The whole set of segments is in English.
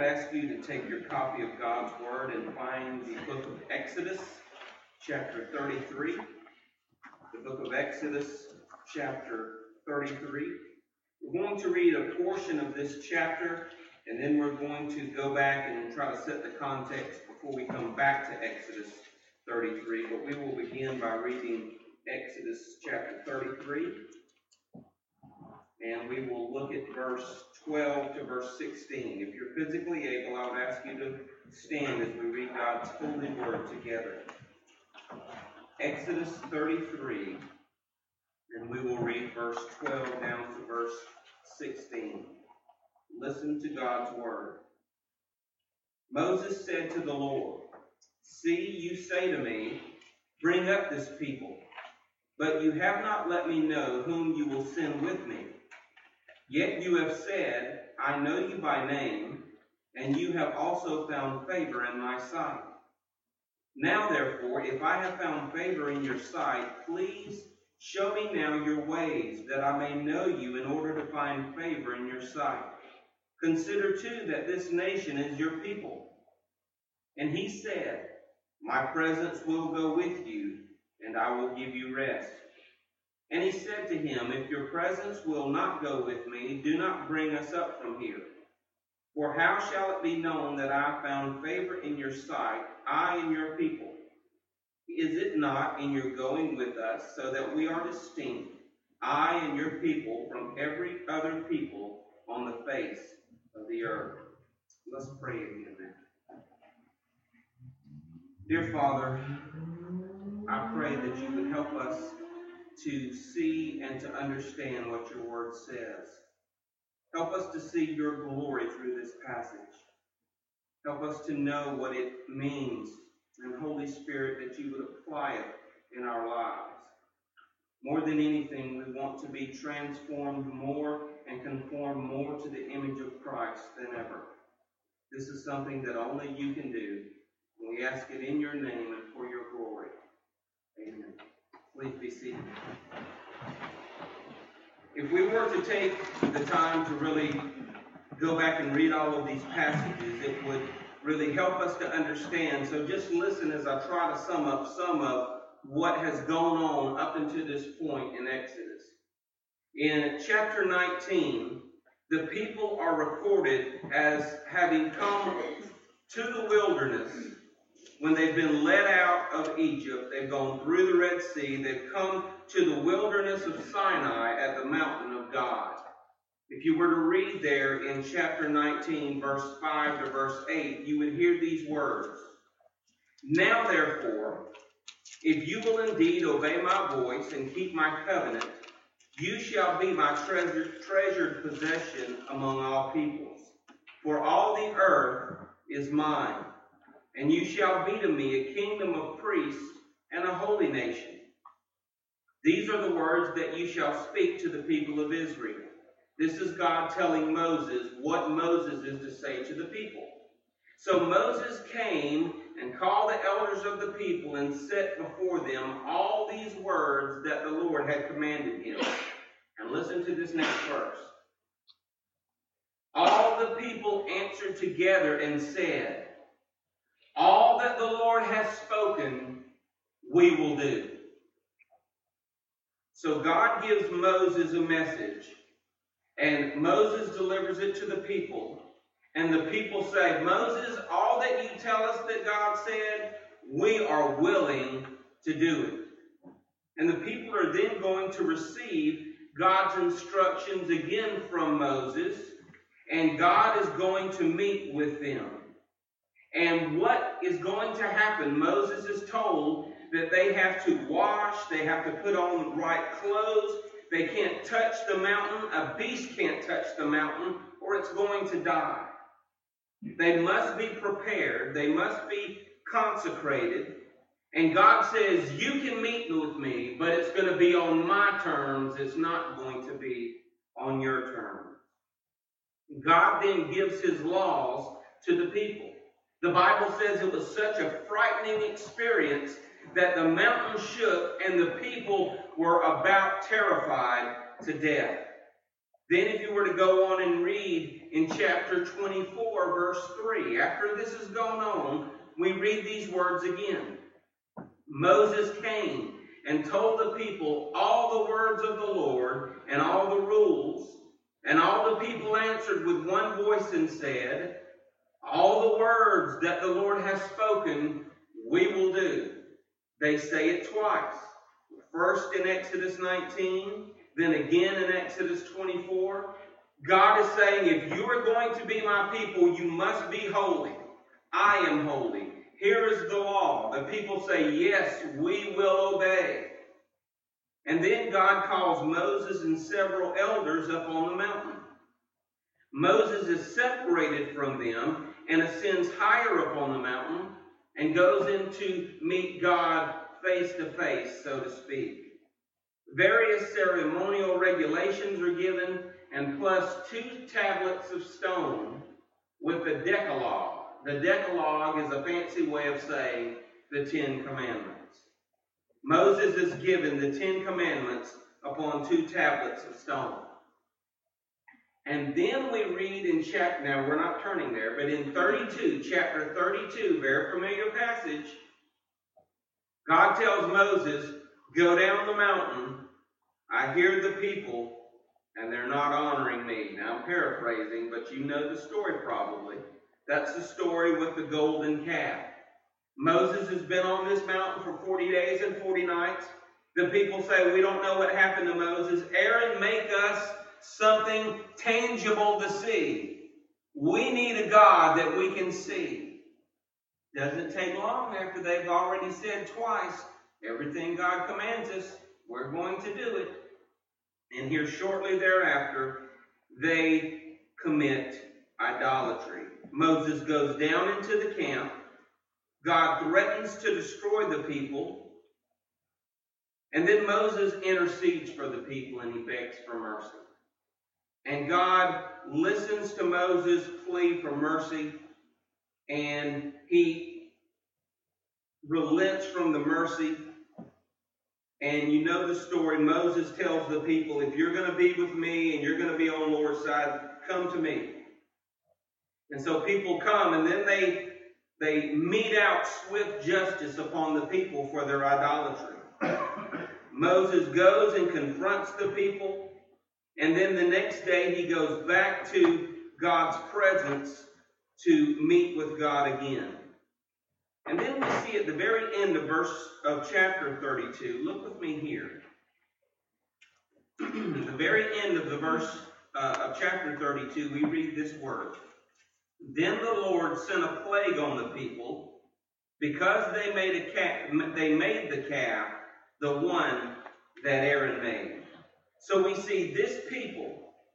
would ask you to take your copy of God's Word and find the book of Exodus, chapter 33. The book of Exodus, chapter 33. We're going to read a portion of this chapter, and then we're going to go back and try to set the context before we come back to Exodus 33. But we will begin by reading Exodus chapter 33. And we will look at verse 12 to verse 16. If you're physically able, I would ask you to stand as we read God's holy word together. Exodus 33, and we will read verse 12 down to verse 16. Listen to God's word. Moses said to the Lord, "See, you say to me, 'Bring up this people,' but you have not let me know whom you will send with me. Yet you have said, 'I know you by name,' and you have also found favor in my sight. Now therefore, if I have found favor in your sight, please show me now your ways, that I may know you in order to find favor in your sight. Consider too that this nation is your people." And he said, "My presence will go with you, and I will give you rest." And he said to him, "If your presence will not go with me, do not bring us up from here. For how shall it be known that I have found favor in your sight, I and your people? Is it not in your going with us, so that we are distinct, I and your people, from every other people on the face of the earth?" Let's pray again now. Dear Father, I pray that you would help us to see and to understand what your word says. Help us to see your glory through this passage. Help us to know what it means. And Holy Spirit, that you would apply it in our lives. More than anything, we want to be transformed more and conform more to the image of Christ than ever. This is something that only you can do. And we ask it in your name and for your glory. Amen. Please be seated. If we were to take the time to really go back and read all of these passages, it would really help us to understand. So just listen as I try to sum up some of what has gone on up until this point in Exodus. In chapter 19, the people are recorded as having come to the wilderness when they've been led out of Egypt. They've gone through the Red Sea. They've come to the wilderness of Sinai at the mountain of God. If you were to read there in chapter 19, verse 5 to verse 8, you would hear these words. "Now therefore, if you will indeed obey my voice and keep my covenant, you shall be my treasured possession among all peoples. For all the earth is mine. And you shall be to me a kingdom of priests and a holy nation. These are the words that you shall speak to the people of Israel." This is God telling Moses what Moses is to say to the people. "So Moses came and called the elders of the people and set before them all these words that the Lord had commanded him." And listen to this next verse. "All the people answered together and said, 'All that the Lord has spoken, we will do.'" So God gives Moses a message, and Moses delivers it to the people. And the people say, "Moses, all that you tell us that God said, we are willing to do it." And the people are then going to receive God's instructions again from Moses, and God is going to meet with them. And what is going to happen? Moses is told that they have to wash, they have to put on the right clothes, they can't touch the mountain, a beast can't touch the mountain, or it's going to die. They must be prepared, they must be consecrated, and God says, "You can meet with me, but it's going to be on my terms, it's not going to be on your terms." God then gives his laws to the people. The Bible says it was such a frightening experience that the mountain shook and the people were about terrified to death. Then if you were to go on and read in chapter chapter 24, verse 3. After this is going on, we read these words again. Moses came and told the people all the words of the Lord and all the rules. And all the people answered with one voice and said, all the words that the Lord has spoken, we will do. They say it twice. First in Exodus 19, then again in Exodus 24. God is saying, if you are going to be my people, you must be holy. I am holy. Here is the law. The people say, yes, we will obey. And then God calls Moses and several elders up on the mountain. Moses is separated from them and ascends higher up on the mountain and goes in to meet God face to face, so to speak. Various ceremonial regulations are given, and plus 2 tablets of stone with the Decalogue. The Decalogue is a fancy way of saying the 10 Commandments. Moses is given the 10 Commandments upon 2 tablets of stone. And then we read in chapter, now we're not turning there, but in 32, chapter 32, very familiar passage, God tells Moses, go down the mountain. I hear the people, and they're not honoring me. Now I'm paraphrasing, but you know the story probably. That's the story with the golden calf. Moses has been on this mountain for 40 days and 40 nights. The people say, we don't know what happened to Moses. Aaron, make us something tangible to see. We need a God that we can see. Doesn't take long after they've already said twice, everything God commands us, we're going to do it. And here shortly thereafter, they commit idolatry. Moses goes down into the camp. God threatens to destroy the people. And then Moses intercedes for the people and he begs for mercy. And God listens to Moses' plea for mercy, and he relents from the mercy. And you know the story. Moses tells the people, if you're going to be with me and you're going to be on the Lord's side, come to me. And so people come, and then they mete out swift justice upon the people for their idolatry. Moses goes and confronts the people. And then the next day he goes back to God's presence to meet with God again. And then we see at the very end of chapter 32, look with me here. The very end of the verse of chapter 32, we read this word. Then the Lord sent a plague on the people because they made the calf, the one that Aaron made. So we see this people,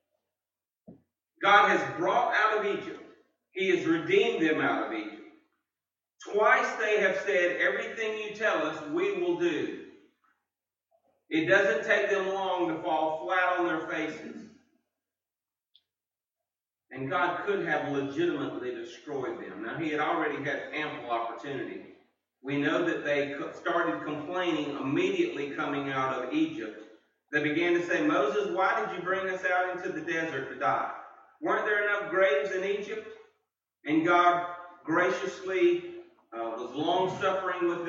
God has brought out of Egypt. He has redeemed them out of Egypt. Twice they have said, everything you tell us, we will do. It doesn't take them long to fall flat on their faces. And God could have legitimately destroyed them. Now, he had already had ample opportunity. We know that they started complaining immediately coming out of Egypt. They began to say, Moses, why did you bring us out into the desert to die? Weren't there enough graves in Egypt? And God graciously was long-suffering with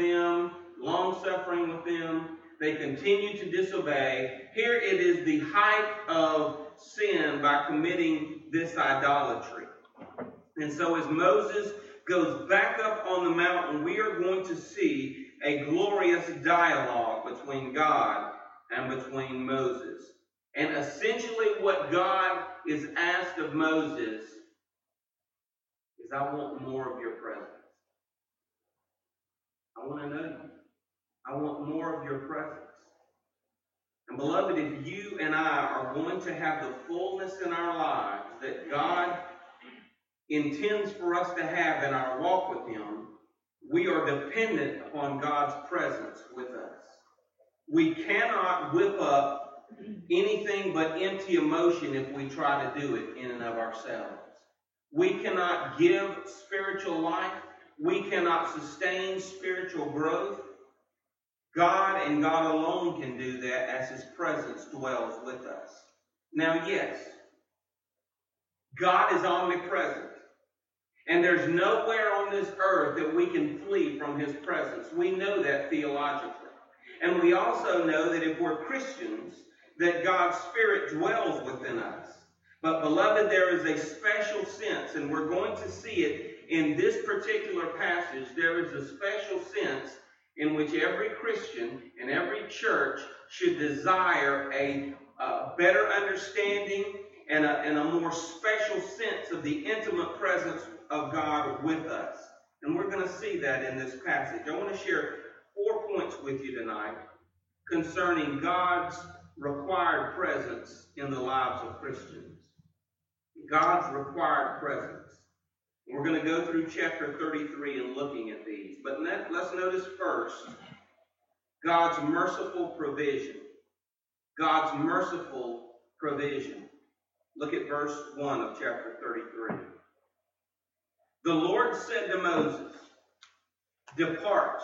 them. They continued to disobey. Here it is the height of sin by committing this idolatry. And so as Moses goes back up on the mountain, we are going to see a glorious dialogue between God and between Moses. And essentially what God is asked of Moses is, I want more of your presence. I want to know you. I want more of your presence. And beloved, if you and I are going to have the fullness in our lives that God intends for us to have in our walk with Him, we are dependent upon God's presence with us. We cannot whip up anything but empty emotion if we try to do it in and of ourselves. We cannot give spiritual life. We cannot sustain spiritual growth. God and God alone can do that as His presence dwells with us. Now, yes, God is omnipresent. And there's nowhere on this earth that we can flee from his presence. We know that theologically. And we also know that if we're Christians, that God's Spirit dwells within us. But beloved, there is a special sense, and we're going to see it in this particular passage. There is a special sense in which every Christian and every church should desire a better understanding and a more special sense of the intimate presence of God with us. And we're going to see that in this passage. I want to share 4 points with you tonight concerning God's required presence in the lives of Christians. God's required presence. We're going to go through chapter 33 and looking at these. But let's notice first God's merciful provision. God's merciful provision. Look at verse 1 of chapter 33. The Lord said to Moses, "Depart,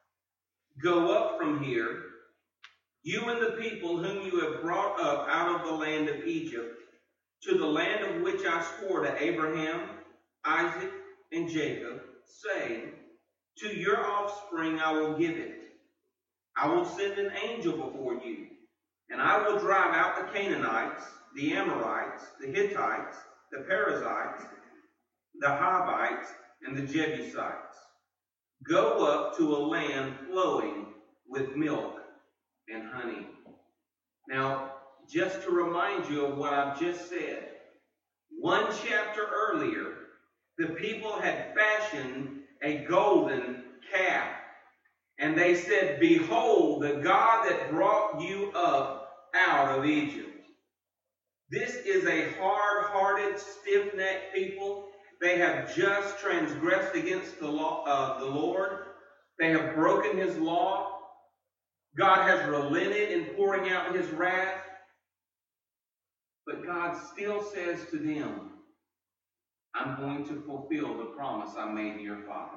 go up from here, you and the people whom you have brought up out of the land of Egypt, to the land of which I swore to Abraham, Isaac, and Jacob, saying, to your offspring I will give it. I will send an angel before you, and I will drive out the Canaanites, the Amorites, the Hittites, the Perizzites, the Hivites, and the Jebusites. Go up to a land flowing with milk and honey." Now, just to remind you of what I've just said, one chapter earlier, the people had fashioned a golden calf. And they said, "Behold, the God that brought you up out of Egypt." This is a hard-hearted, stiff-necked people. They have just transgressed against the law of the Lord. They have broken his law. God has relented in pouring out his wrath. But God still says to them, "I'm going to fulfill the promise I made to your fathers."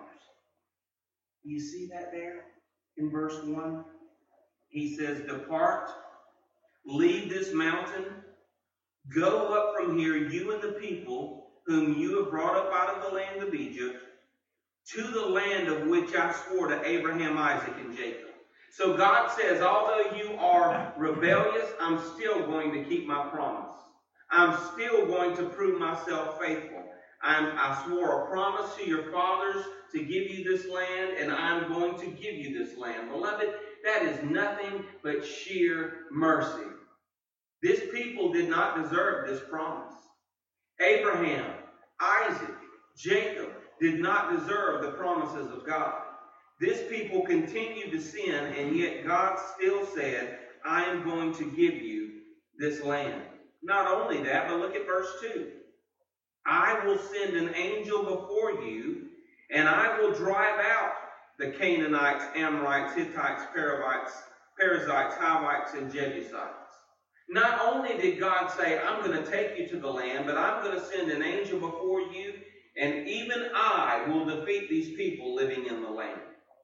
Do you see that there in verse 1? He says, "Depart, leave this mountain, go up from here, you and the people whom you have brought up out of the land of Egypt, to the land of which I swore to Abraham, Isaac, and Jacob." So God says, although you are rebellious, I'm still going to keep my promise. I'm still going to prove myself faithful. I swore a promise to your fathers to give you this land, and I'm going to give you this land. Beloved, that is nothing but sheer mercy. This people did not deserve this promise. Abraham, Isaac, Jacob did not deserve the promises of God. This people continued to sin, and yet God still said, "I am going to give you this land." Not only that, but look at verse 2. "I will send an angel before you, and I will drive out the Canaanites, Amorites, Hittites, Perizzites, Hivites, and Jebusites." Not only did God say, "I'm going to take you to the land, but I'm going to send an angel before you, and even I will defeat these people living in the land."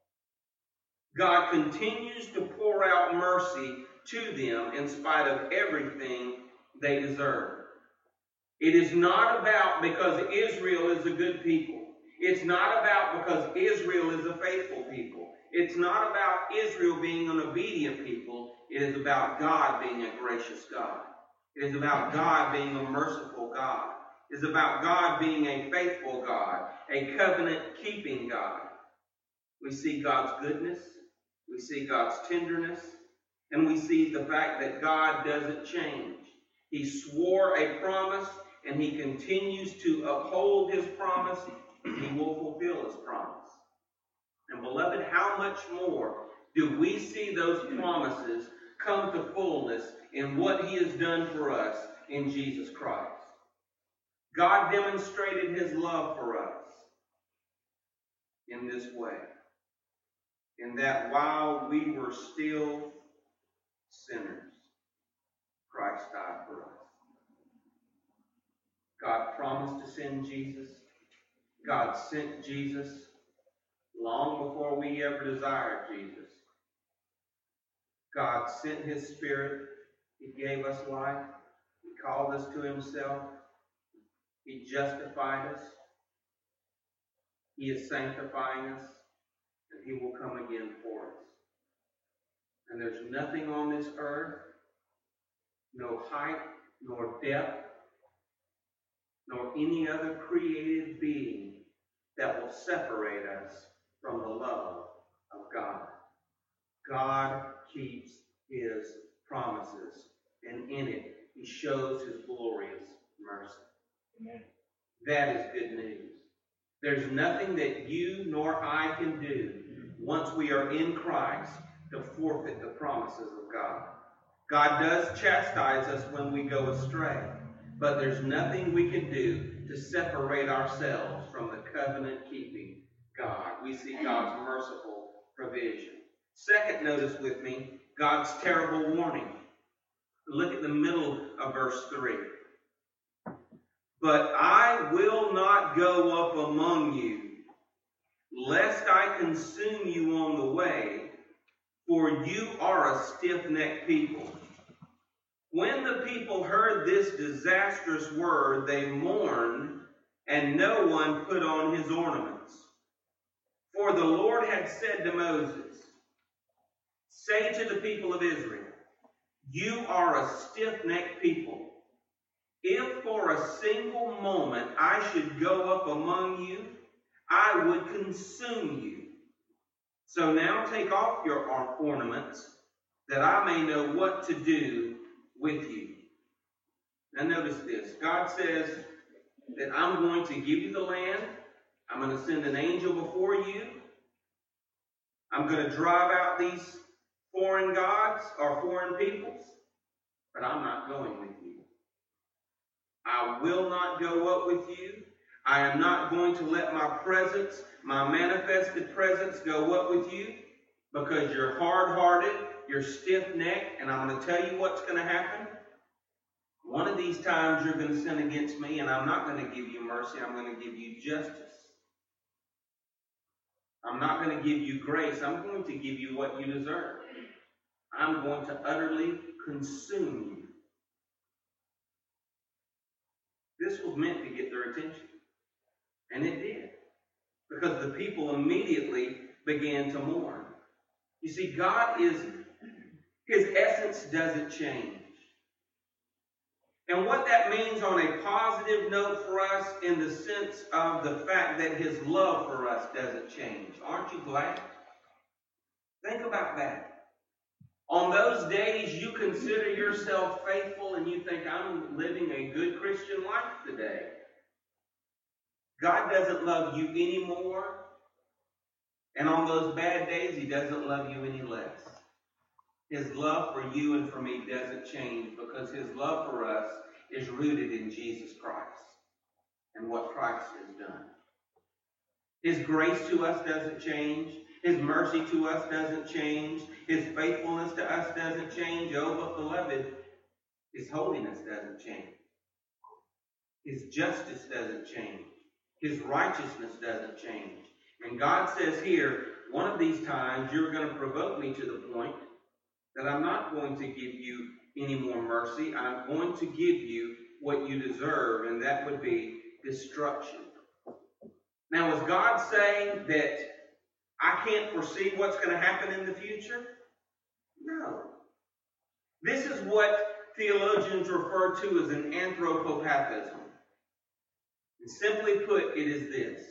God continues to pour out mercy to them in spite of everything they deserve. It is not about because Israel is a good people. It's not about because Israel is a faithful people. It's not about Israel being an obedient people. It is about God being a gracious God. It is about God being a merciful God. It is about God being a faithful God, a covenant-keeping God. We see God's goodness. We see God's tenderness. And we see the fact that God doesn't change. He swore a promise, and he continues to uphold his promise. He will fulfill his promise. And beloved, how much more do we see those promises come to fullness in what he has done for us in Jesus Christ? God demonstrated his love for us in this way, in that while we were still sinners, Christ died for us. God promised to send Jesus. God sent Jesus long before we ever desired Jesus. God sent his Spirit. He gave us life. He called us to himself. He justified us. He is sanctifying us. And He will come again for us. And there's nothing on this earth, no height, nor depth, nor any other created being that will separate us from the love of God. God keeps His promises, and in it He shows His glorious mercy. Amen. That is good news. There's nothing that you nor I can do once we are in Christ to forfeit the promises of God. God does chastise us when we go astray, but there's nothing we can do to separate ourselves from the covenant-keeping God. We see God's merciful provision. Second, notice with me, God's terrible warning. Look at the middle of verse 3. But I will not go up among you, lest I consume you on the way, for you are a stiff-necked people. When the people heard this disastrous word, they mourned, and no one put on his ornaments. For the Lord had said to Moses, say to the people of Israel, you are a stiff-necked people. If for a single moment I should go up among you, I would consume you. So now take off your ornaments, that I may know what to do with you. Now notice this. God says that I'm going to give you the land. I'm going to send an angel before you. I'm going to drive out these foreign gods or foreign peoples. But I'm not going with you. I will not go up with you. I am not going to let my presence, my manifested presence, go up with you because you're hard-hearted, you're stiff-necked, and I'm going to tell you what's going to happen. One of these times you're going to sin against me, and I'm not going to give you mercy. I'm going to give you justice. I'm not going to give you grace. I'm going to give you what you deserve. I'm going to utterly consume you. This was meant to get their attention. And it did. Because the people immediately began to mourn. You see, His essence doesn't change. And what that means on a positive note for us in the sense of the fact that His love for us doesn't change. Aren't you glad? Think about that. On those days, you consider yourself faithful and you think, I'm living a good Christian life today. God doesn't love you anymore. And on those bad days, He doesn't love you any less. His love for you and for me doesn't change because His love for us is rooted in Jesus Christ and what Christ has done. His grace to us doesn't change. His mercy to us doesn't change. His faithfulness to us doesn't change. Oh, but beloved, His holiness doesn't change. His justice doesn't change. His righteousness doesn't change. And God says here, one of these times you're going to provoke me to the point that I'm not going to give you any more mercy. I'm going to give you what you deserve, and that would be destruction. Now, is God saying that I can't foresee what's going to happen in the future? No. This is what theologians refer to as an anthropopathism. And simply put, it is this.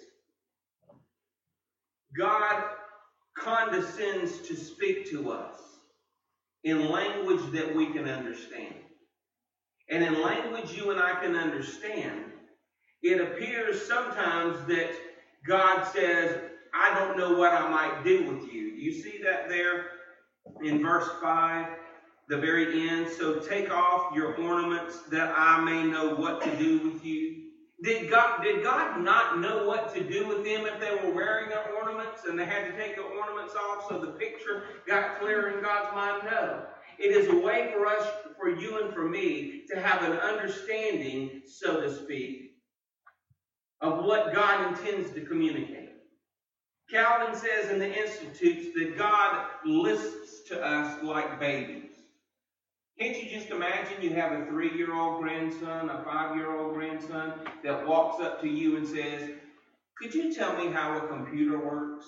God condescends to speak to us in language that we can understand. And in language you and I can understand, it appears sometimes that God says, I don't know what I might do with you. Do you see that there in verse 5, the very end? So take off your ornaments that I may know what to do with you. Did God not know what to do with them if they were wearing their ornaments and they had to take the ornaments off so the picture got clear in God's mind? No. It is a way for us, for you and for me, to have an understanding, so to speak, of what God intends to communicate. Calvin says in the Institutes that God lisps to us like babies. Can't you just imagine you have a 3-year-old grandson, a 5-year-old grandson that walks up to you and says, "Could you tell me how a computer works?"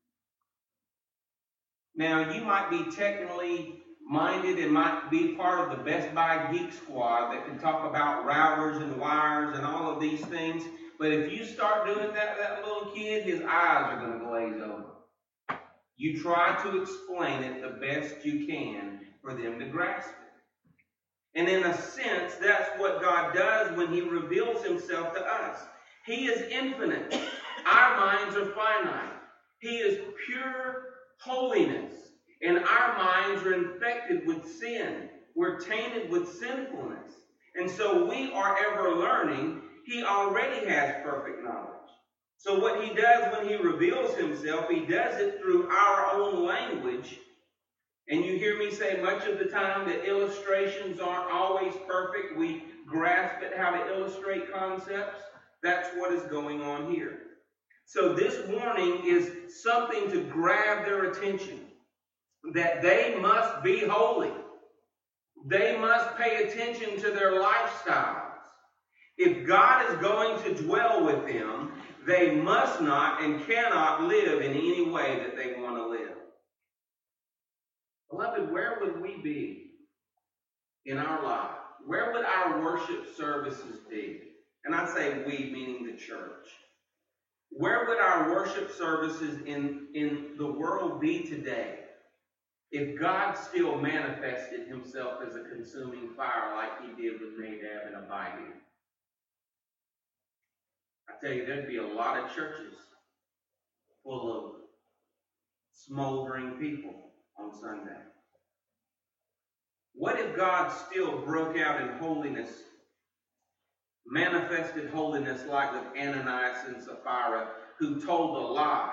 Now, you might be technically minded and might be part of the Best Buy Geek Squad that can talk about routers and wires and all of these things. But if you start doing that little kid, his eyes are going to glaze over. You try to explain it the best you can for them to grasp it. And in a sense, that's what God does when He reveals Himself to us. He is infinite. Our minds are finite. He is pure holiness. And our minds are infected with sin. We're tainted with sinfulness. And so we are ever learning. He already has perfect knowledge. So what He does when He reveals Himself, He does it through our own language. And you hear me say much of the time that illustrations aren't always perfect. We grasp at how to illustrate concepts. That's what is going on here. So this warning is something to grab their attention. That they must be holy. They must pay attention to their lifestyles. If God is going to dwell with them, they must not and cannot live in any way that they want to live. Beloved, where would we be in our life? Where would our worship services be? And I say we, meaning the church. Where would our worship services in the world be today if God still manifested Himself as a consuming fire like He did with Nadab and Abihu? I tell you, there'd be a lot of churches full of smoldering people on Sunday. What if God still broke out in holiness, manifested holiness like with Ananias and Sapphira, who told a lie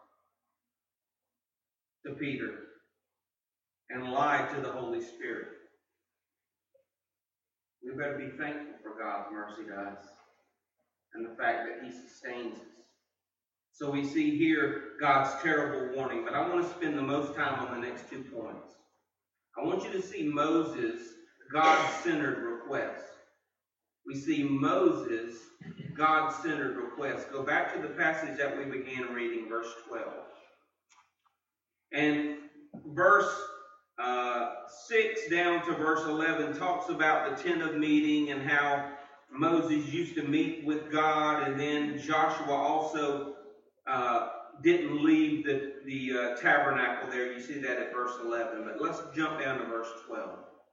to Peter and lied to the Holy Spirit? We better be thankful for God's mercy to us and the fact that He sustains us. So we see here God's terrible warning, but I want to spend the most time on the next 2 points. I want you to see Moses' God-centered request. We see Moses' God-centered request. Go back to the passage that we began reading, verse 12. And verse 6 down to verse 11 talks about the tent of meeting and how Moses used to meet with God, and then Joshua also didn't leave the tabernacle there. You see that at verse 11. But let's jump down to verse 12.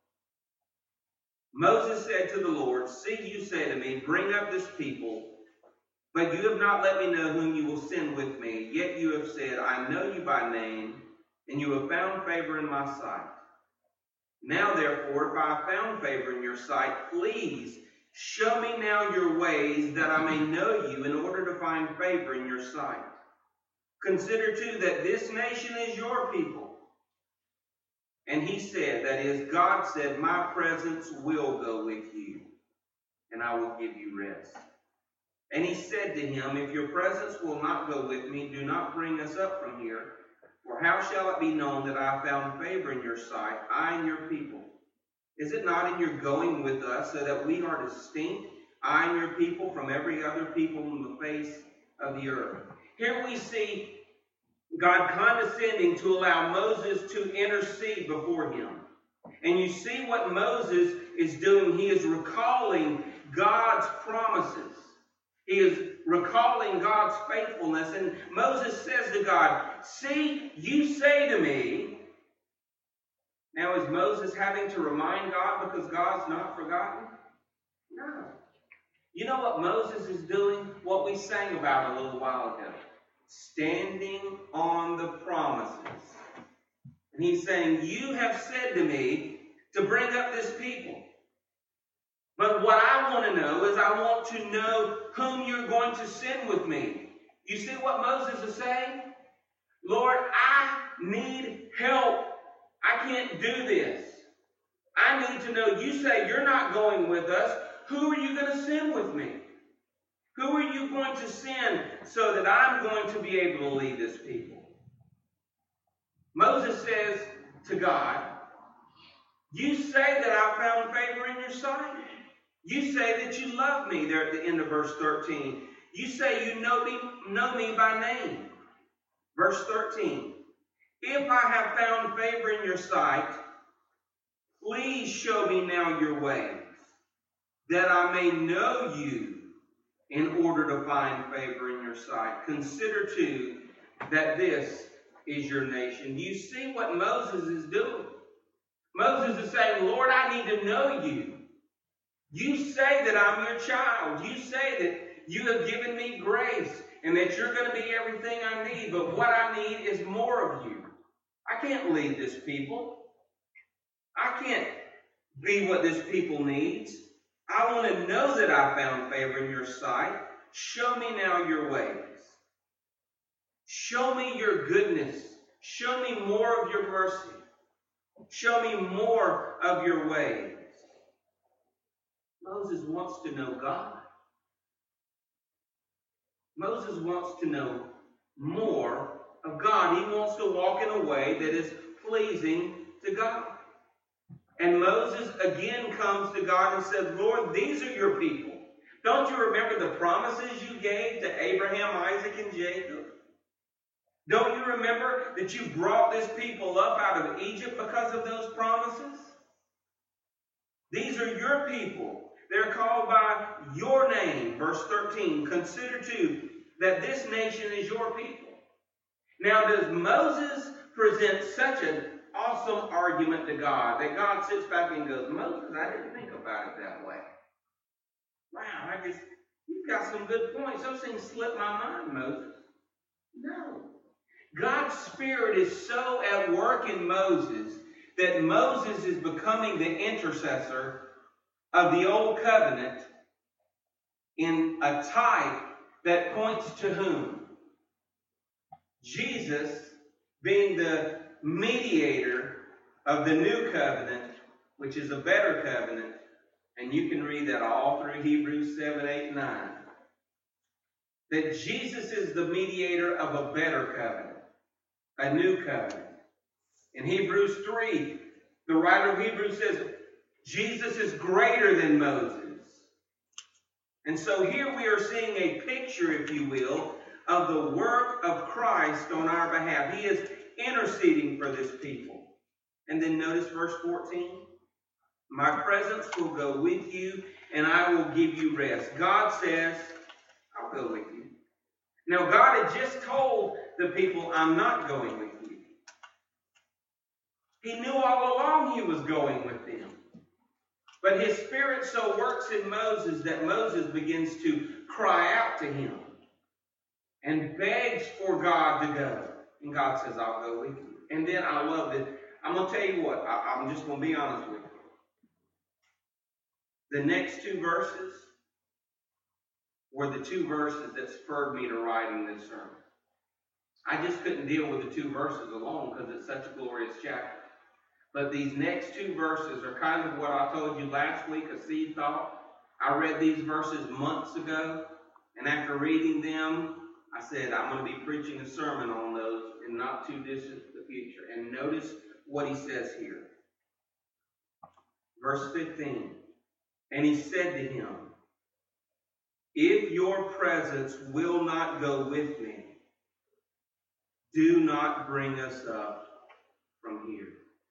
Moses said to the Lord, "See, you say to me, bring up this people, but you have not let me know whom you will send with me. Yet you have said, I know you by name, and you have found favor in my sight. Now therefore, if I have found favor in your sight, please show me now your ways, that I may know you, in order to find favor in your sight. Consider too that this nation is your people." And he said, that is, God said, "My presence will go with you, and I will give you rest." And he said to him, "If your presence will not go with me, do not bring us up from here. For how shall it be known that I have found favor in your sight, I and your people? Is it not in your going with us, so that we are distinct, I and your people, from every other people on the face of the earth?" Here we see God condescending to allow Moses to intercede before Him. And you see what Moses is doing. He is recalling God's promises. He is recalling God's faithfulness. And Moses says to God, "See, you say to me." Now, is Moses having to remind God because God's not forgotten? No. You know what Moses is doing? What we sang about a little while ago. Standing on the promises. And he's saying, you have said to me to bring up this people. But what I want to know is I want to know whom you're going to send with me. You see what Moses is saying? Lord, I need help. I can't do this. I need to know. You say you're not going with us. Who are you going to send with me? Who are you going to send so that I'm going to be able to lead this people? Moses says to God, You say that I found favor in your sight. You say that you love me, there at the end of verse 13. You say you know me by name. Verse 13. If I have found favor in your sight, please show me now your ways, that I may know you in order to find favor in your sight. Consider too that this is your nation. Do you see what Moses is doing? Moses is saying, Lord, I need to know you. You say that I'm your child. You say that you have given me grace and that you're going to be everything I need. But what I need is more of you. I can't lead this people. I can't be what this people needs. I want to know that I found favor in your sight. Show me now your ways. Show me your goodness. Show me more of your mercy. Show me more of your ways. Moses wants to know God. Moses wants to know more of God. He wants to walk in a way that is pleasing to God. And Moses again comes to God and says, Lord, these are your people. Don't you remember the promises you gave to Abraham, Isaac, and Jacob? Don't you remember that you brought this people up out of Egypt because of those promises? These are your people. They're called by your name. Verse 13. Consider too that this nation is your people. Now, does Moses present such an awesome argument to God that God sits back and goes, Moses, I didn't think about it that way. Wow, I guess you've got some good points. Those things slip my mind, Moses. No. God's Spirit is so at work in Moses that Moses is becoming the intercessor of the Old Covenant in a type that points to whom? Jesus being the mediator of the New Covenant, which is a better covenant. And you can read that all through Hebrews 7, 8, 9. That Jesus is the mediator of a better covenant, a new covenant. In Hebrews 3, the writer of Hebrews says, Jesus is greater than Moses. And so here we are seeing a picture, if you will, of the work of Christ on our behalf. He is interceding for this people. And then notice verse 14. My presence will go with you, and I will give you rest. God says, I'll go with you. Now, God had just told the people, I'm not going with you. He knew all along he was going with them. But his Spirit so works in Moses that Moses begins to cry out to him and begs for God to go. And God says, I'll go with you. And then I love it. I'm going to tell you what. I'm just going to be honest with you. The next two verses were the two verses that spurred me to writing this sermon. I just couldn't deal with the two verses alone because it's such a glorious chapter. But these next two verses are kind of what I told you last week, a seed thought. I read these verses months ago, and after reading them, I said, I'm going to be preaching a sermon on those in not too distant the future. And notice what he says here. Verse 15. And he said to him, if your presence will not go with me, do not bring us up from here.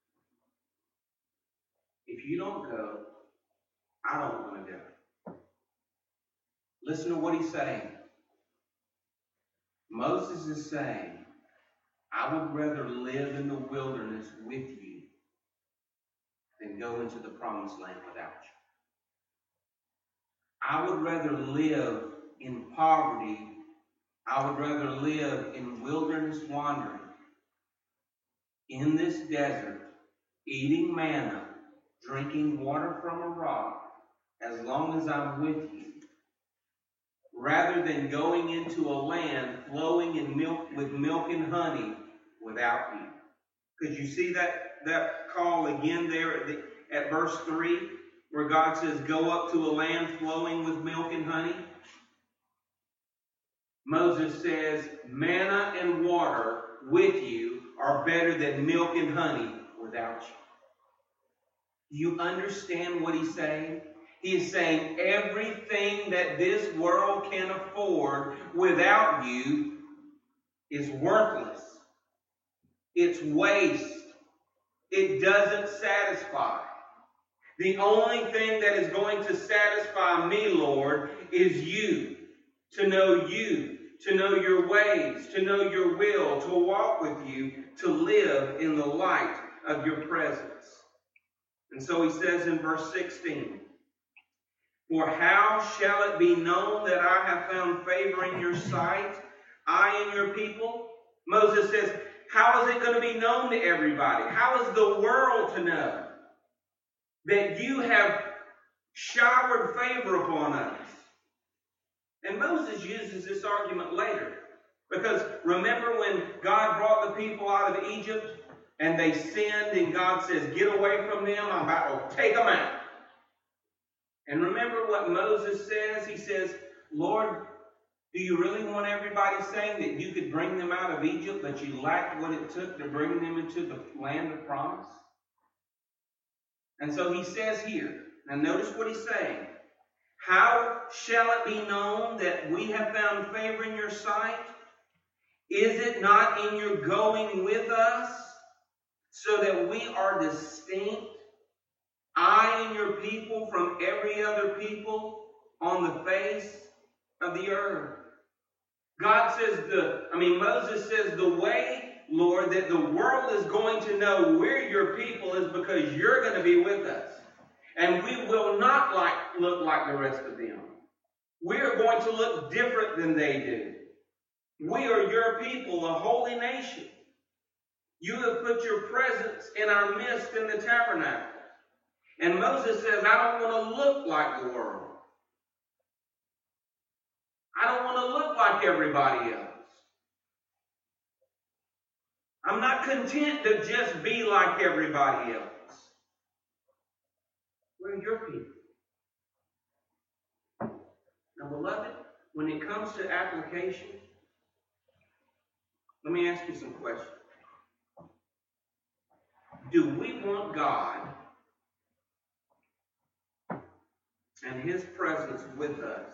If you don't go, I don't want to go. Listen to what he's saying. Moses is saying, I would rather live in the wilderness with you than go into the promised land without you. I would rather live in poverty. I would rather live in wilderness wandering, in this desert, eating manna, drinking water from a rock, as long as I'm with you, rather than going into a land flowing in with milk and honey without you. Could you see that call again there at verse 3, where God says, go up to a land flowing with milk and honey? Moses says, manna and water with you are better than milk and honey without you. Do you understand what he's saying? He is saying everything that this world can afford without you is worthless. It's waste. It doesn't satisfy. The only thing that is going to satisfy me, Lord, is you. To know you, to know your ways, to know your will, to walk with you, to live in the light of your presence. And so he says in verse 16, for how shall it be known that I have found favor in your sight, I and your people? Moses says, how is it going to be known to everybody? How is the world to know that you have showered favor upon us? And Moses uses this argument later. Because remember when God brought the people out of Egypt and they sinned and God says, get away from them, I'm about to take them out. And remember what Moses says? He says, Lord, do you really want everybody saying that you could bring them out of Egypt, but you lacked what it took to bring them into the land of promise? And so he says here, now notice what he's saying. How shall it be known that we have found favor in your sight? Is it not in your going with us, so that we are distinct, I and your people, from every other people on the face of the earth? God says Moses says the way, Lord, that the world is going to know we're your people is because you're going to be with us. And we will not look like the rest of them. We are going to look different than they do. We are your people, a holy nation. You have put your presence in our midst in the tabernacle. And Moses says, I don't want to look like the world. I don't want to look like everybody else. I'm not content to just be like everybody else. We're your people. Now, beloved, when it comes to application, let me ask you some questions. Do we want God and His presence with us?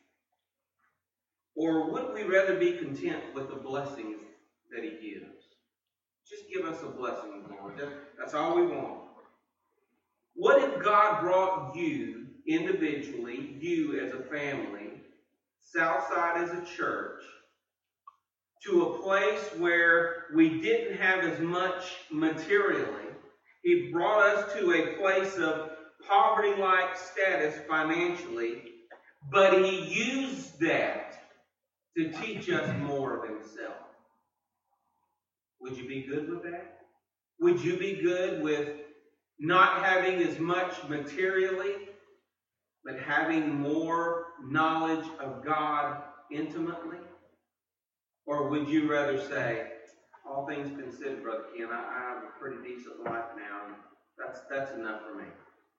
Or would we rather be content with the blessings that He gives? Just give us a blessing, Lord. That's all we want. What if God brought you individually, you as a family, Southside as a church, to a place where we didn't have as much materially? He brought us to a place of poverty-like status financially, but He used that to teach us more of Himself. Would you be good with that? Would you be good with not having as much materially, but having more knowledge of God intimately? Or would you rather say, all things considered, Brother Ken, I have a pretty decent life now, and that's enough for me?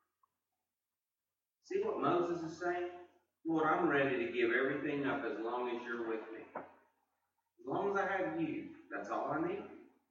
See what Moses is saying? Lord, I'm ready to give everything up as long as you're with me. As long as I have you, that's all I need.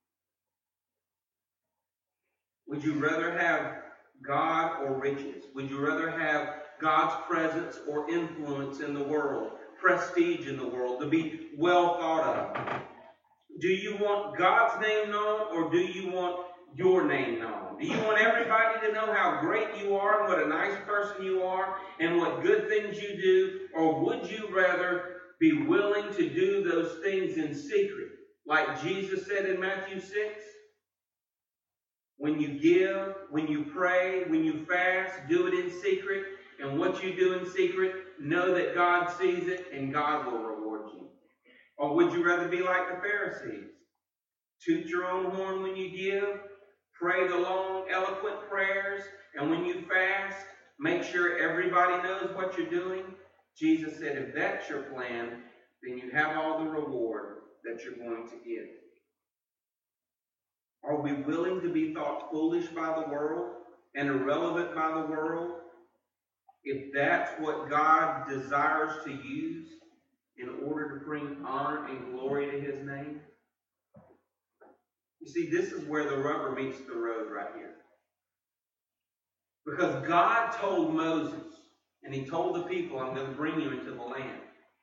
Would you rather have God or riches? Would you rather have God's presence or influence in the world, prestige in the world, to be well thought of? Do you want God's name known, or do you want your name known? Do you want everybody to know how great you are and what a nice person you are and what good things you do? Or would you rather be willing to do those things in secret? Like Jesus said in Matthew 6, when you give, when you pray, when you fast, do it in secret. And what you do in secret, know that God sees it and God will reward you. Or would you rather be like the Pharisees? Toot your own horn when you give, pray the long, eloquent prayers, and when you fast, make sure everybody knows what you're doing? Jesus said, if that's your plan, then you have all the reward that you're going to get. Are we willing to be thought foolish by the world and irrelevant by the world, if that's what God desires to use in order to bring honor and glory to His name? You see, this is where the rubber meets the road right here. Because God told Moses, and he told the people, I'm going to bring you into the land.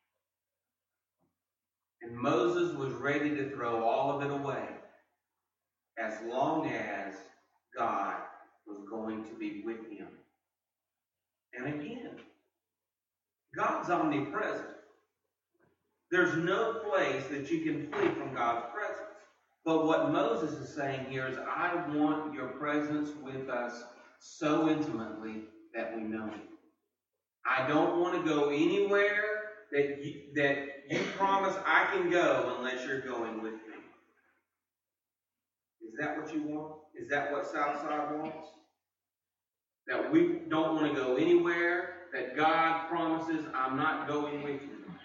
And Moses was ready to throw all of it away as long as God was going to be with him. And again, God's omnipresent. There's no place that you can flee from God's presence. But what Moses is saying here is, I want your presence with us so intimately that we know you. I don't want to go anywhere that you promise I can go unless you're going with me. Is that what you want? Is that what Southside wants? That we don't want to go anywhere that God promises, I'm not going with you.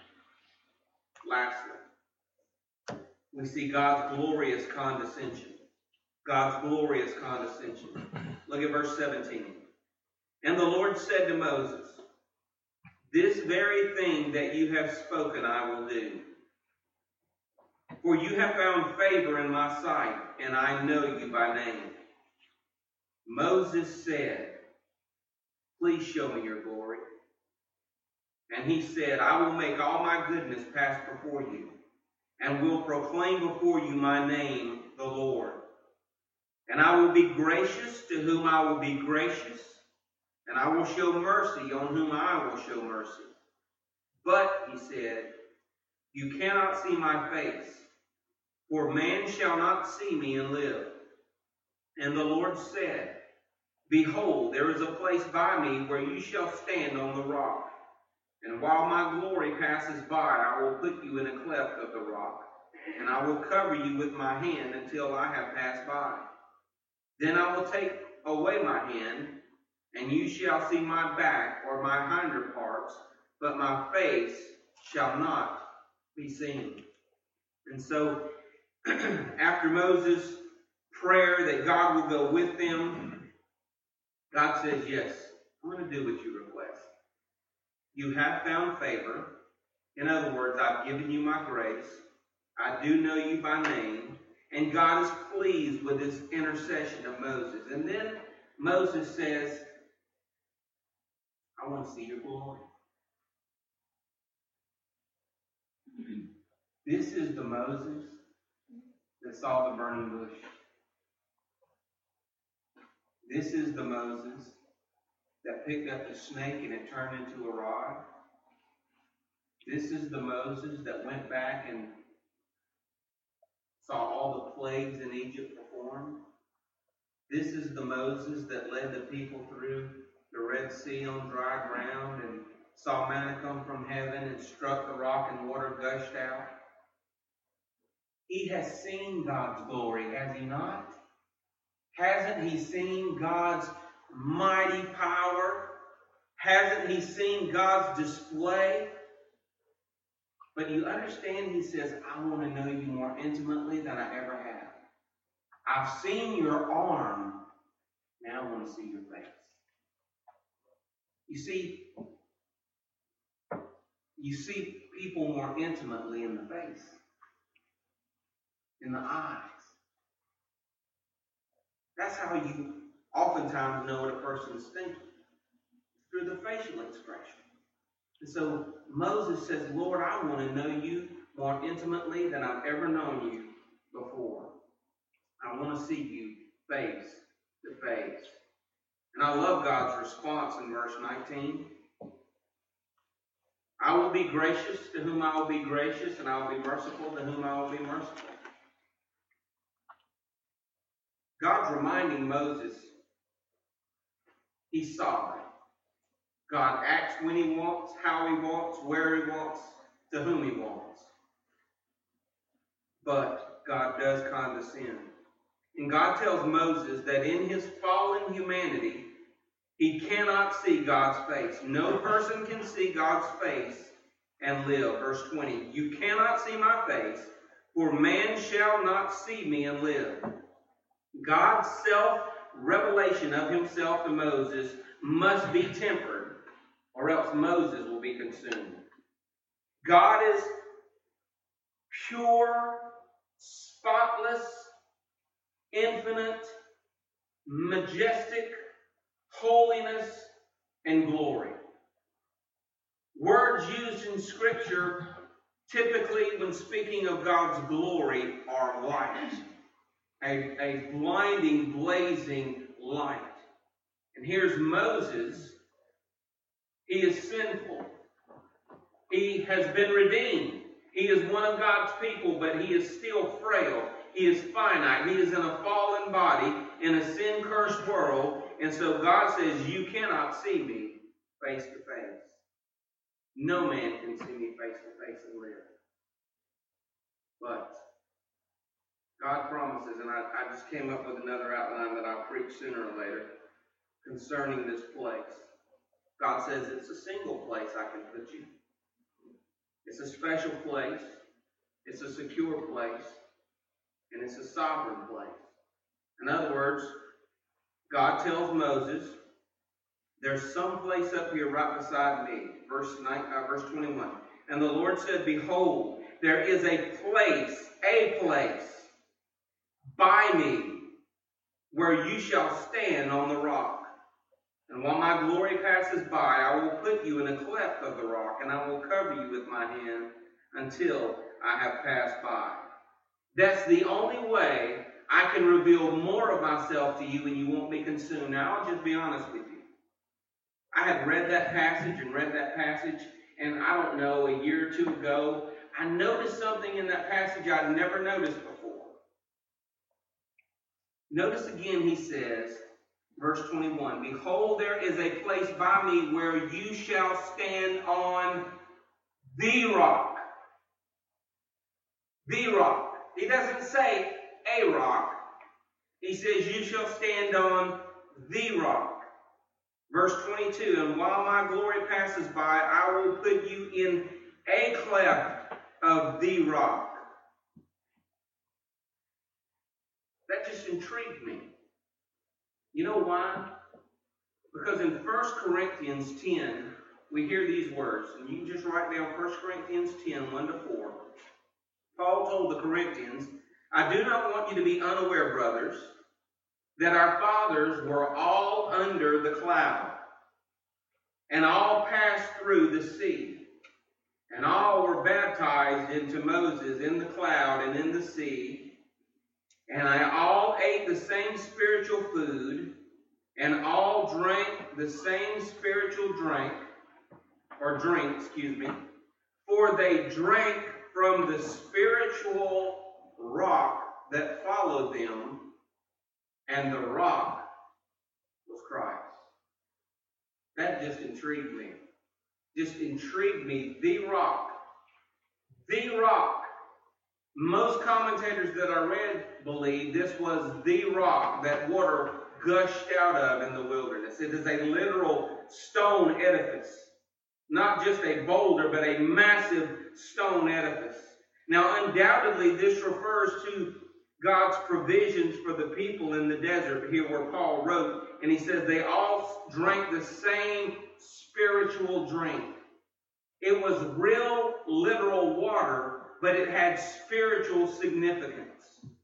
Lastly, we see God's glorious condescension. God's glorious condescension. Look at verse 17. And the Lord said to Moses, this very thing that you have spoken I will do. For you have found favor in my sight, and I know you by name. Moses said, please show me your glory. And he said, I will make all my goodness pass before you, and will proclaim before you my name, the Lord. And I will be gracious to whom I will be gracious, and I will show mercy on whom I will show mercy. But, he said, you cannot see my face, for man shall not see me and live. And the Lord said, behold, there is a place by me where you shall stand on the rock. And while my glory passes by, I will put you in a cleft of the rock, and I will cover you with my hand until I have passed by. Then I will take away my hand, and you shall see my back or my hinder parts, but my face shall not be seen. And so, after Moses' prayer that God will go with them, God says, yes, I'm going to do what you request. You have found favor. In other words, I've given you my grace. I do know you by name. And God is pleased with this intercession of Moses. And then Moses says, I want to see your glory. This is the Moses that saw the burning bush. This is the Moses that picked up the snake and it turned into a rod. This is the Moses that went back and saw all the plagues in Egypt performed. This is the Moses that led the people through the Red Sea on dry ground and saw manna come from heaven and struck the rock and water gushed out. He has seen God's glory, has he not? Hasn't he seen God's mighty power? Hasn't he seen God's display? But you understand, he says, I want to know you more intimately than I ever have. I've seen your arm. Now I want to see your face. You see people more intimately in the face, in the eyes. That's how you oftentimes know what a person is thinking, through the facial expression. And so Moses says, Lord, I want to know you more intimately than I've ever known you before. I want to see you face to face. And I love God's response in verse 19. I will be gracious to whom I will be gracious, and I will be merciful to whom I will be merciful. God's reminding Moses he's sovereign. God acts when he wants, how he wants, where he wants, to whom he wants. But God does condescend. And God tells Moses that in his fallen humanity, he cannot see God's face. No person can see God's face and live. Verse 20, you cannot see my face, for man shall not see me and live. God's self-revelation of himself to Moses must be tempered, or else Moses will be consumed. God is pure, spotless, infinite, majestic, holiness, and glory. Words used in Scripture, typically when speaking of God's glory, are light. A blinding, blazing light. And here's Moses. He is sinful. He has been redeemed. He is one of God's people, but he is still frail. He is finite. He is in a fallen body, in a sin-cursed world. And so God says, you cannot see me face to face. No man can see me face to face and live. But God promises, and I just came up with another outline that I'll preach sooner or later concerning this place. God says it's a single place I can put you. It's a special place. It's a secure place. And it's a sovereign place. In other words, God tells Moses, there's some place up here right beside me. Verse 21. And the Lord said, behold, there is a place by me where you shall stand on the rock. And while my glory passes by, I will put you in a cleft of the rock, and I will cover you with my hand until I have passed by. That's the only way I can reveal more of myself to you and you won't be consumed. Now, I'll just be honest with you. I had read that passage, and I don't know, a year or two ago, I noticed something in that passage I'd never noticed before. Notice again, he says, verse 21, behold, there is a place by me where you shall stand on the rock. The rock. He doesn't say a rock. He says you shall stand on the rock. Verse 22, and while my glory passes by, I will put you in a cleft of the rock. That just intrigued me. You know why? Because in 1 Corinthians 10, we hear these words. And you can just write down 1 Corinthians 10, 1 to 4. Paul told the Corinthians, I do not want you to be unaware, brothers, that our fathers were all under the cloud, and all passed through the sea, and all were baptized into Moses in the cloud and in the sea, and all ate the same spiritual food, and all drank the same spiritual drink, for they drank from the spiritual rock that followed them, and the rock was Christ. That just intrigued me. The rock. The rock. Most commentators that I read believe this was the rock that water gushed out of in the wilderness. It is a literal stone edifice. Not just a boulder, but a massive stone edifice. Now, undoubtedly, this refers to God's provisions for the people in the desert, here where Paul wrote, and he says they all drank the same spiritual drink. It was real, literal water, but it had spiritual significance.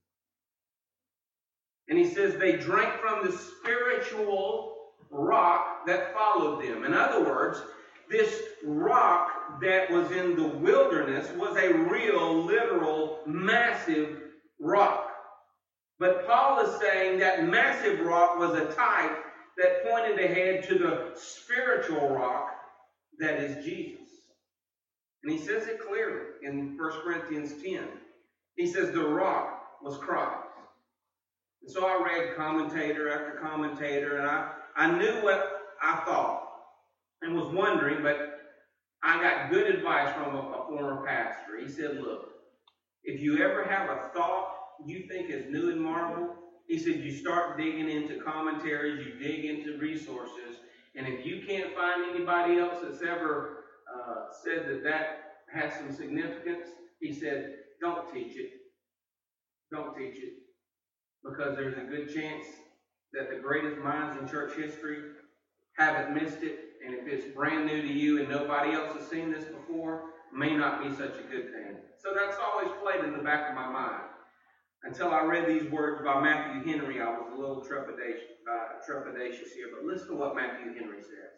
And he says they drank from the spiritual rock that followed them. In other words, this rock that was in the wilderness was a real, literal, massive rock. But Paul is saying that massive rock was a type that pointed ahead to the spiritual rock that is Jesus. And he says it clearly in 1 Corinthians 10. He says the rock was Christ. And so I read commentator after commentator, and I knew what I thought and was wondering, but I got good advice from a former pastor. He said, look, if you ever have a thought you think is new and marvel, he said, you start digging into commentaries, you dig into resources, and if you can't find anybody else that's ever said that has some significance, he said, don't teach it. Don't teach it. Because there's a good chance that the greatest minds in church history haven't missed it, and if it's brand new to you and nobody else has seen this before, may not be such a good thing. So that's always played in the back of my mind. Until I read these words by Matthew Henry, I was a little trepidatious here. But listen to what Matthew Henry says.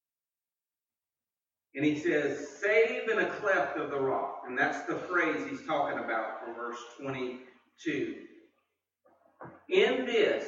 And he says, save in a cleft of the rock. And that's the phrase he's talking about from verse 22. In this,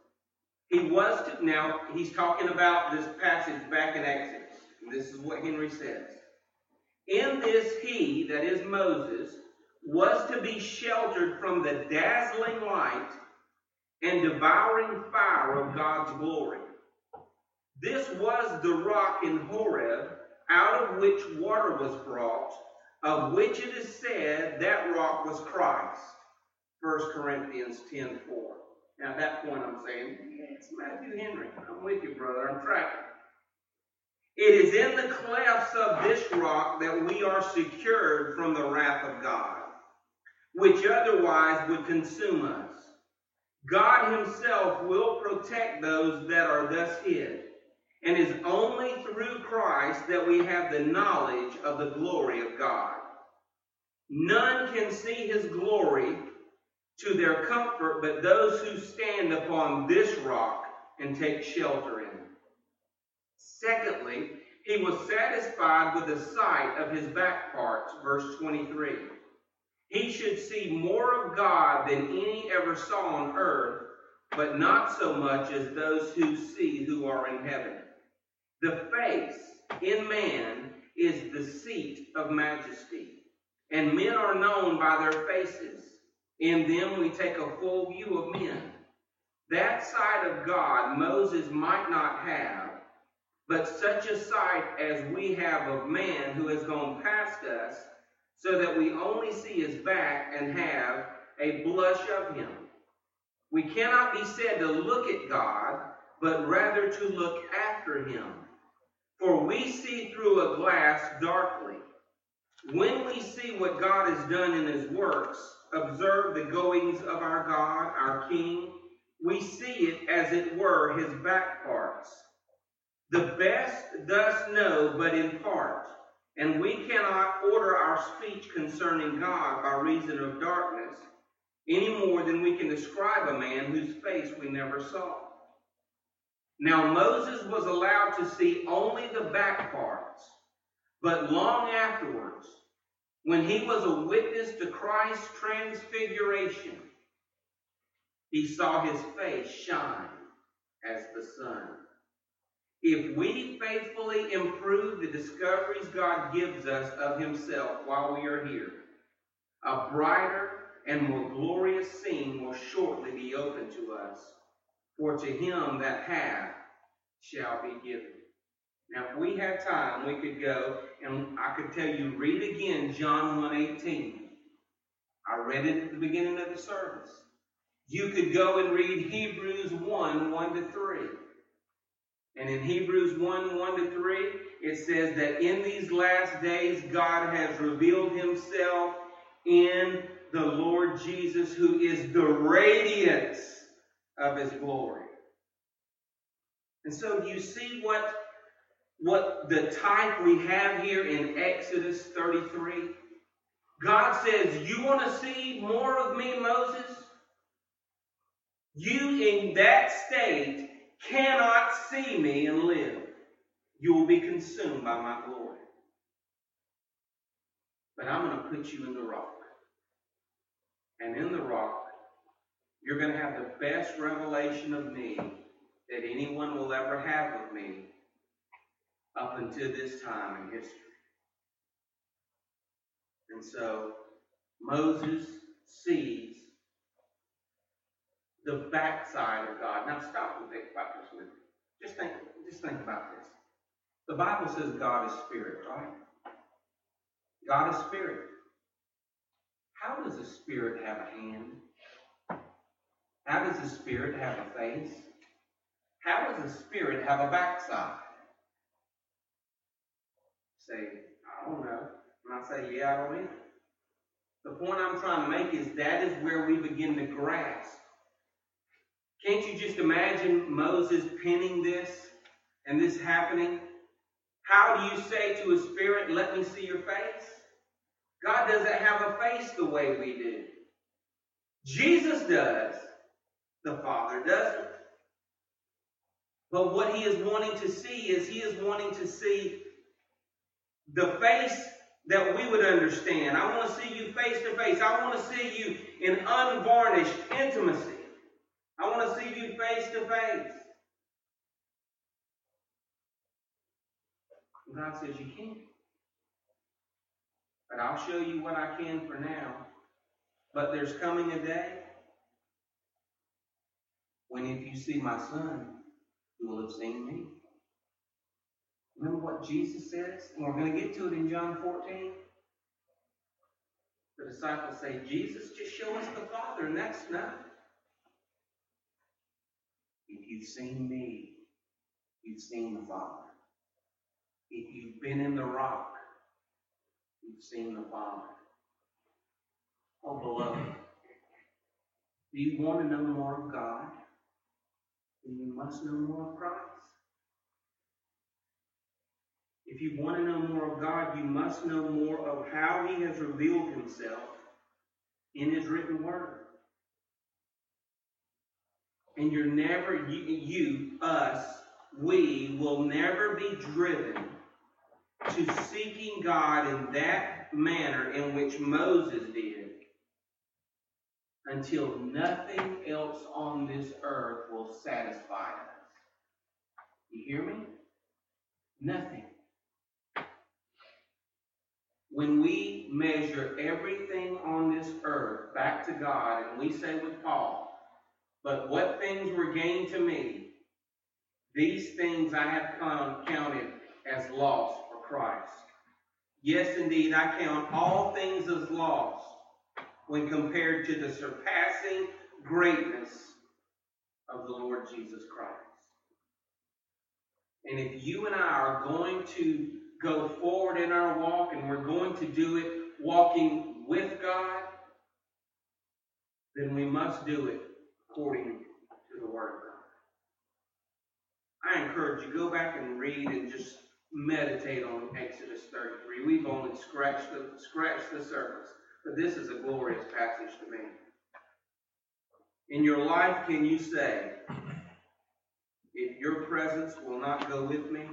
now he's talking about this passage back in Exodus. And this is what Henry says. In this he, that is Moses, was to be sheltered from the dazzling light and devouring fire of God's glory. This was the rock in Horeb, out of which water was brought, of which it is said that rock was Christ. 1 Corinthians 10:4. Now at that point I'm saying, yeah, it's Matthew Henry. I'm with you, brother. I'm tracking. It is in the clefts of this rock that we are secured from the wrath of God, which otherwise would consume us. God himself will protect those that are thus hid. And it is only through Christ that we have the knowledge of the glory of God. None can see his glory to their comfort but those who stand upon this rock and take shelter in it. Secondly, he was satisfied with the sight of his back parts, verse 23. He should see more of God than any ever saw on earth, but not so much as those who see who are in heaven. The face in man is the seat of majesty, and men are known by their faces. In them we take a full view of men. That sight of God Moses might not have, but such a sight as we have of man who has gone past us, so that we only see his back and have a blush of him. We cannot be said to look at God, but rather to look after him. For we see through a glass darkly. When we see what God has done in his works, observe the goings of our God, our King, we see it as it were his back parts. The best thus know but in part, and we cannot order our speech concerning God by reason of darkness, any more than we can describe a man whose face we never saw. Now Moses was allowed to see only the back parts, but long afterwards, when he was a witness to Christ's transfiguration, he saw his face shine as the sun. If we faithfully improve the discoveries God gives us of himself while we are here, a brighter and more glorious scene will shortly be open to us. For to him that hath shall be given. Now, if we had time, we could go and I could tell you, read again John 1:18. I read it at the beginning of the service. You could go and read Hebrews 1:1-3. And in Hebrews 1:1-3, it says that in these last days God has revealed himself in the Lord Jesus, who is the radiance of his glory. And so do you see what the type we have here in Exodus 33? God says, you want to see more of me, Moses? You in that state cannot see me and live. You will be consumed by my glory. But I'm going to put you in the rock. And in the rock, you're going to have the best revelation of me that anyone will ever have of me up until this time in history. And so Moses sees the backside of God. Now stop and think about this with me. Just think about this. The Bible says God is spirit, right? God is spirit. How does a spirit have a hand? How does a spirit have a face? How does a spirit have a backside? Say, I don't know. And I say, yeah, I don't either. The point I'm trying to make is that is where we begin to grasp. Can't you just imagine Moses penning this and this happening? How do you say to a spirit, let me see your face? God doesn't have a face the way we do. Jesus does. The Father doesn't. But what he is wanting to see is he is wanting to see the face that we would understand. I want to see you face to face. I want to see you in unvarnished intimacy. I want to see you face to face. God says you can't. But I'll show you what I can for now. But there's coming a day when if you see my Son, you will have seen me. Remember what Jesus says? And we're going to get to it in John 14. The disciples say, Jesus, just show us the Father, and that's enough. If you've seen me, you've seen the Father. If you've been in the rock, you've seen the Father. Oh, beloved, do you want to know more of God? Then you must know more of Christ. If you want to know more of God, you must know more of how he has revealed himself in his written word. And you're never, we will never be driven to seeking God in that manner in which Moses did until nothing else on this earth will satisfy us. You hear me? Nothing. When we measure everything on this earth back to God, and we say with Paul, but what things were gained to me, these things I have counted as loss for Christ. Yes, indeed, I count all things as loss when compared to the surpassing greatness of the Lord Jesus Christ. And if you and I are going to go forward in our walk, and we're going to do it walking with God, then we must do it according to the Word of God. I encourage you, go back and read and just meditate on Exodus 33. We've only scratched the surface, but this is a glorious passage to me. In your life, can you say, if your presence will not go with me,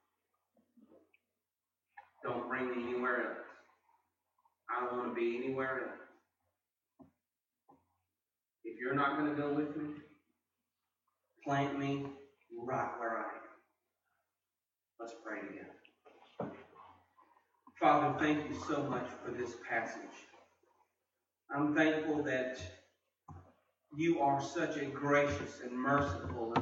don't bring me anywhere else. I don't want to be anywhere else. If you're not going to go with me, plant me right where I am. Let's pray together. Father, thank you so much for this passage. I'm thankful that you are such a gracious and merciful